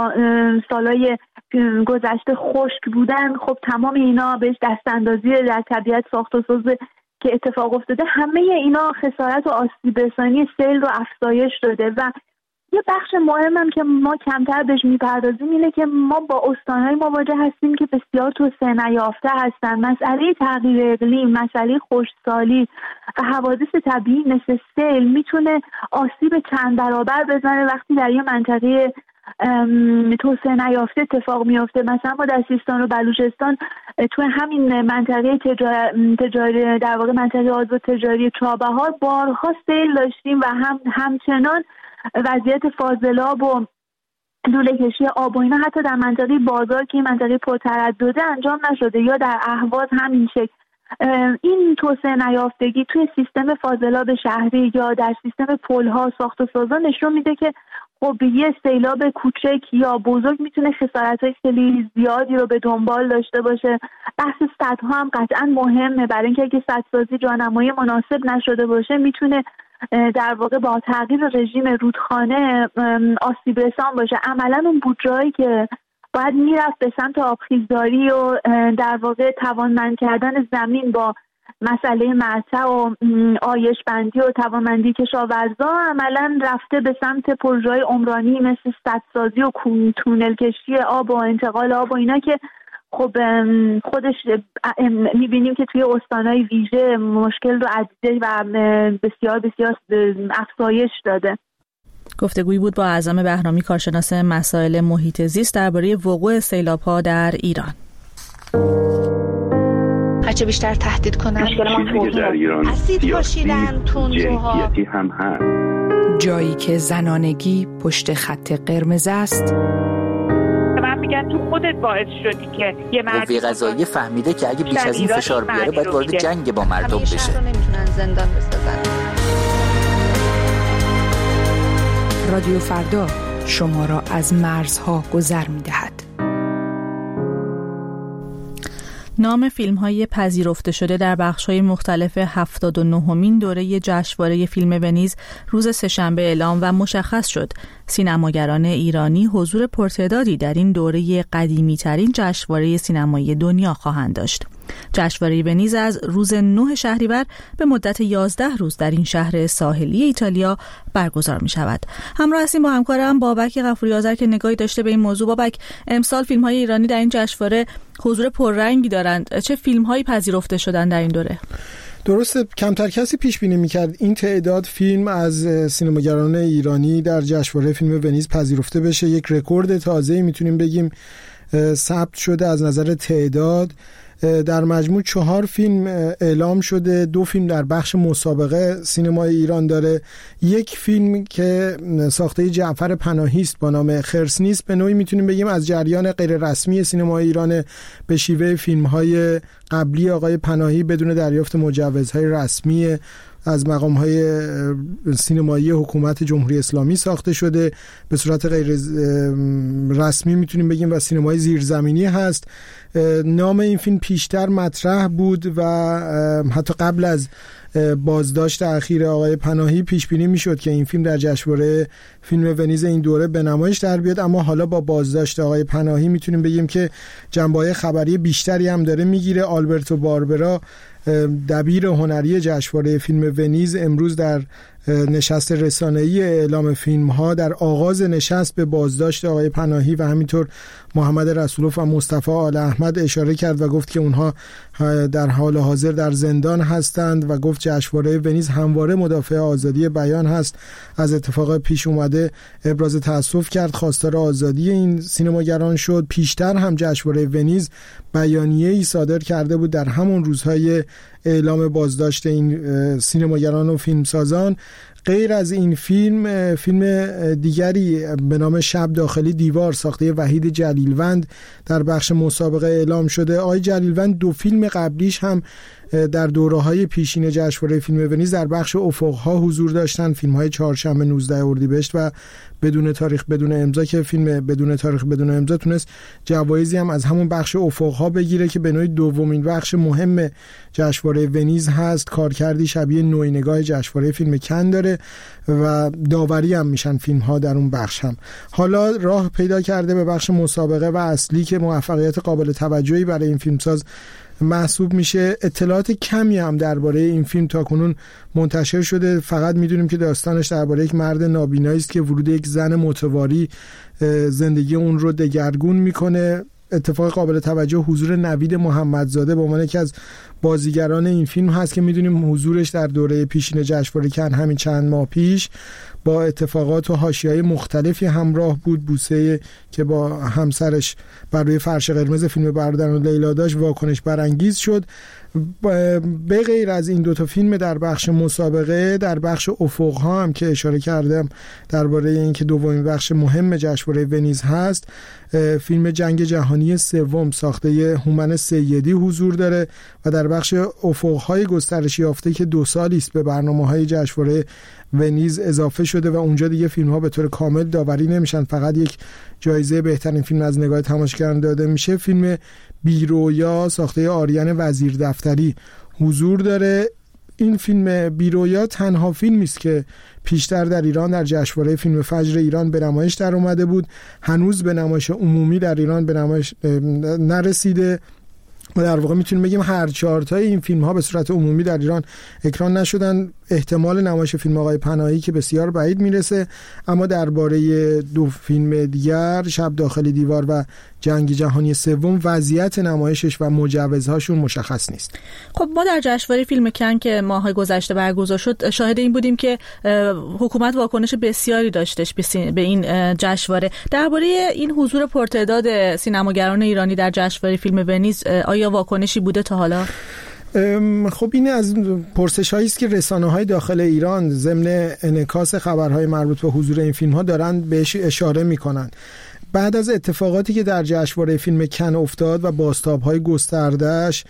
سالهای گذشته خشک بودن، خب تمام اینا بهش دستاندازی در طبیعت ساخت و ساز که اتفاق افتاده، همه اینا خسارت و آسیب رسانی سیل رو افزایش داده. و یه بخش مهمم که ما کمتر بهش میپردازیم اینه که ما با استان‌های مواجه هستیم که بسیار توسعه نیافته هستن. مسئله تغییر اقلیم، مسئله خشکسالی و حوادث طبیعی مثل سیل میتونه آسیب چند برابر بزنه وقتی در یه منطقه توسعه نیافته اتفاق میفته. مثلا ما در سیستان و بلوچستان تو همین منطقه تجاری در واقع منطقه آزاد تجاری چابهار بارها سیل داشتیم و همچنان وضعیت فاضلاب و لوله کشی آب و اینا حتی در منطقه بازار که این منطقه پرتردده انجام نشده، یا در اهواز همین شکل. این توسعه نیافتگی توی سیستم فاضلاب شهری یا در سیستم پل‌ها، ساخت و سازان نشون میده که خب یه سیلاب کوچک یا بزرگ میتونه خسارت‌های خیلی زیادی رو به دنبال داشته باشه. بحث سدها هم قطعا مهمه، برای اینکه اگه سدسازی جانمایی مناسب نشده باشه میتونه در واقع با تغییر رژیم رودخانه آسیب رسان باشه. عملا اون بودجه‌ای که باید میرفت به سمت آبخیزداری و در واقع توانمند کردن زمین با مسئله مرتع و آیش بندی و توانمندی کشاورزا، عملا رفته به سمت پروژه‌های عمرانی مثل سدسازی و تونل کشی آب و انتقال آب و اینا که خب خودش میبینیم که توی استانهای ویژه مشکل رو عدیده و بسیار بسیار افزایش داده. گفتگویی بود با اعظم بهرامی، کارشناس مسائل محیط زیست، درباره وقوع سیلاب‌ها در ایران. هرچه بیشتر تهدید کنن در ایران اسید پاشیدن، تندروها هم هست. جایی که زنانگی پشت خط قرمز است. من میگم تو خودت باعث شدی که یه قوه قضاییه فهمیده که اگه بیش از این فشار بیاره باید وارد جنگ با مردم بشه. نمیتونن زندان بسازن. رادیو فردا شما را از مرزها گذر می‌دهد. نام فیلم‌های پذیرفته شده در بخش‌های مختلف 79مین دوره جشنواره فیلم ونیز روز سه‌شنبه اعلام و مشخص شد. سینماگران ایرانی حضور پرتعدادی در این دوره قدیمی‌ترین جشنواره سینمایی دنیا خواهند داشت. جشنواره ونیز از روز 9 شهریور به مدت 11 روز در این شهر ساحلی ایتالیا برگزار می شود. همراه هستیم با همکارم بابک غفوری آذر که نگاهی داشته به این موضوع. بابک، امسال فیلم‌های ایرانی در این جشنواره حضور پررنگی دارند. چه فیلم‌هایی پذیرفته شدن در این دوره؟ درسته، کمتر کسی پیش بینی می‌کرد این تعداد فیلم از سینماگران ایرانی در جشنواره فیلم ونیز پذیرفته بشه. یک رکورد تازه‌ای میتونیم بگیم ثبت شده از نظر تعداد. در مجموع 4 فیلم اعلام شده، 2 فیلم در بخش مسابقه سینمای ایران داره، یک فیلم که ساخته جعفر پناهی است با نام خرس نیست. به نوعی میتونیم بگیم از جریان غیر رسمی سینمای ایران به شیوه فیلم‌های قبلی آقای پناهی بدون دریافت مجوزهای رسمی از مقام‌های سینمایی حکومت جمهوری اسلامی ساخته شده، به صورت غیر رسمی میتونیم بگیم و سینمای زیرزمینی هست. نام این فیلم پیشتر مطرح بود و حتی قبل از بازداشت اخیر آقای پناهی پیش بینی میشد که این فیلم در جشنواره فیلم ونیز این دوره به نمایش در بیاد، اما حالا با بازداشت آقای پناهی میتونیم بگیم که جنبه‌های خبری بیشتری هم داره میگیره. آلبرتو باربرا، دبیر هنری جشنواره فیلم ونیز، امروز در نشست رسانه‌ای اعلام فیلم‌ها در آغاز نشست به بازداشت آقای پناهی و همینطور محمد رسولوف و مصطفی آل احمد اشاره کرد و گفت که اونها در حال حاضر در زندان هستند و گفت جشنواره ونیز همواره مدافع آزادی بیان هست. از اتفاق پیش اومده ابراز تأسف کرد، خواستار آزادی این سینماگران شد. پیشتر هم جشنواره ونیز بیانیه‌ای صادر کرده بود در همون روزهای اعلام بازداشت این سینماگران و فیلمسازان. غیر از این فیلم دیگری به نام شب داخلی دیوار ساخته وحید جلیلوند در بخش مسابقه اعلام شده. آقای جلیلوند 2 فیلم قبلیش هم در دوره‌های پیشین جشنواره فیلم ونیز در بخش افق‌ها حضور داشتن، فیلم‌های چهارشنبه 19 اردیبهشت و بدون تاریخ بدون امضا، که فیلم بدون تاریخ بدون امضا تونست جوایزی هم از همون بخش افق‌ها بگیره که به نوعی دومین بخش مهم جشنواره ونیز هست. کارکردی شبیه نوع‌نگاه جشنواره فیلم کن داره و داوری هم میشن فیلم‌ها در اون بخش هم. حالا راه پیدا کرده به بخش مسابقه و اصلی که موفقیت قابل توجهی برای این فیلمساز محسوب میشه. اطلاعات کمی هم درباره این فیلم تاکنون منتشر شده. فقط میدونیم که داستانش درباره یک مرد نابینایی است که ورود یک زن متواری زندگی اون رو دگرگون میکنه. اتفاق قابل توجه حضور نوید محمدزاده به عنوان یکی از بازیگران این فیلم هست که میدونیم حضورش در دوره پیشین جشنواره کن همین چند ماه پیش با اتفاقات و حاشیه‌های مختلفی همراه بود. بوسه که با همسرش بر روی فرش قرمز فیلم برادران و لیلا داشت واکنش برانگیز شد. به غیر از این 2 فیلم در بخش مسابقه، در بخش افق‌ها هم که اشاره کردم درباره اینکه دومین بخش مهم جشنواره ونیز هست، فیلم جنگ جهانی سوم ساخته هومن سیدی حضور داره و در بخش افق‌های گسترش یافته که 2 سالی است به برنامه‌های جشنواره ونیز اضافه شده و اونجا دیگه فیلم‌ها به طور کامل داوری نمیشن، فقط یک جایزه بهترین فیلم از نگاه تماشاگران داده میشه. فیلم بیرویا ساخته آریان وزیر دفتری حضور داره. این فیلم بیرویا تنها فیلمی است که پیشتر در ایران در جشنواره فیلم فجر ایران به نمایش در اومده بود. هنوز به نمایش عمومی در ایران به نمایش نرسیده و در واقع میتونیم بگیم هر 4 تای این فیلم ها به صورت عمومی در ایران اکران نشدن. احتمال نمایش فیلم آقای پناهی که بسیار بعید میرسه، اما درباره 2 فیلم دیگر شب داخلی دیوار و جنگ جهانی سوم وضعیت نمایشش و مجوزهاشون مشخص نیست. خب ما در جشنواره فیلم کن که ماهای گذشته برگزار شد شاهد این بودیم که حکومت واکنش بسیاری داشتش به این جشنواره. درباره این حضور پرتعداد سینماگران ایرانی در جشنواره فیلم ونیز آیا واکنشی بوده تا حالا؟ خب این از پرسش‌هایی است که رسانه‌های داخل ایران ضمن انعکاس خبرهای مربوط به حضور این فیلم‌ها دارن بهش اشاره می‌کنن. بعد از اتفاقاتی که در جشنواره فیلم کن افتاد و بازتاب‌های گسترده‌اش،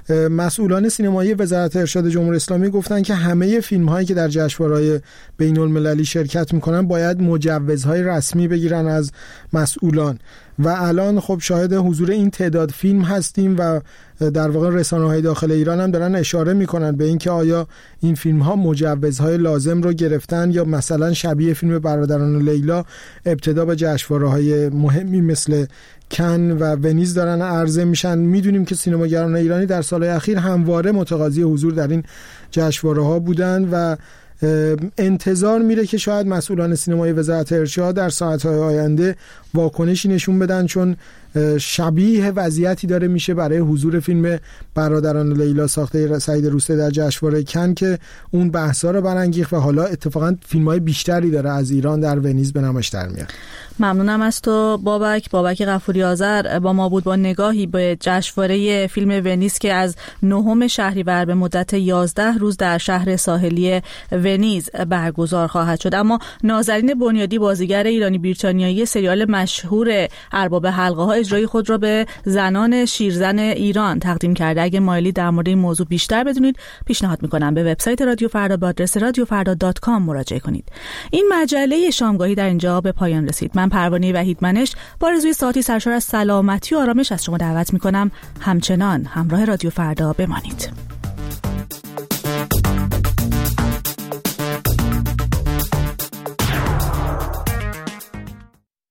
مسئولان سینمایی وزارت ارشاد جمهوری اسلامی گفتن که همه فیلم‌هایی که در جشنواره‌های بین‌المللی شرکت می‌کنن باید مجوزهای رسمی بگیرن از مسئولان و الان خب شاهد حضور این تعداد فیلم هستیم و در واقع رسانه‌های داخل ایران هم دارن اشاره می‌کنن به اینکه آیا این فیلم‌ها مجوزهای لازم رو گرفتن یا مثلا شبیه فیلم برادران لیلا ابتدا به جشنواره‌های مهمی مثل کن و ونیز دارن عرضه میشن. میدونیم که سینماگران ایرانی در سالهای اخیر همواره متقاضی حضور در این جشنواره‌ها بودن و انتظار میره که شاید مسئولان سینمای وزارت ارشاد در ساعت‌های آینده واکنشی نشون بدن، چون شبیه وضعیتی داره میشه برای حضور فیلم برادران لیلا ساخته سعید روستایی در جشنواره کن که اون بحثا رو برانگیخت و حالا اتفاقا فیلم‌های بیشتری داره از ایران در ونیز به نمایش در میاد. ممنونم از تو بابک غفوری آذر با ما بود با نگاهی به جشنواره فیلم ونیز که از 9 شهریور به مدت 11 روز در شهر ساحلی ونیز برگزار خواهد شد. اما نازنین بنیادی بازیگر ایرانی بریتانیایی سریال مشهور ارباب حلقه‌ها اجرای خود را به زنان شیرزن ایران تقدیم کرده. اگه مایلی در مورد این موضوع بیشتر بدونید پیشنهاد میکنم به وبسایت رادیو فردا با آدرس radiofarda.com مراجعه کنید. این مجله شامگاهی در اینجا به پایان رسید. من پروانه وحیدمنش با آرزوی ساعتی سرشار از سلامتی و آرامش از شما دعوت میکنم همچنان همراه رادیو فردا بمانید.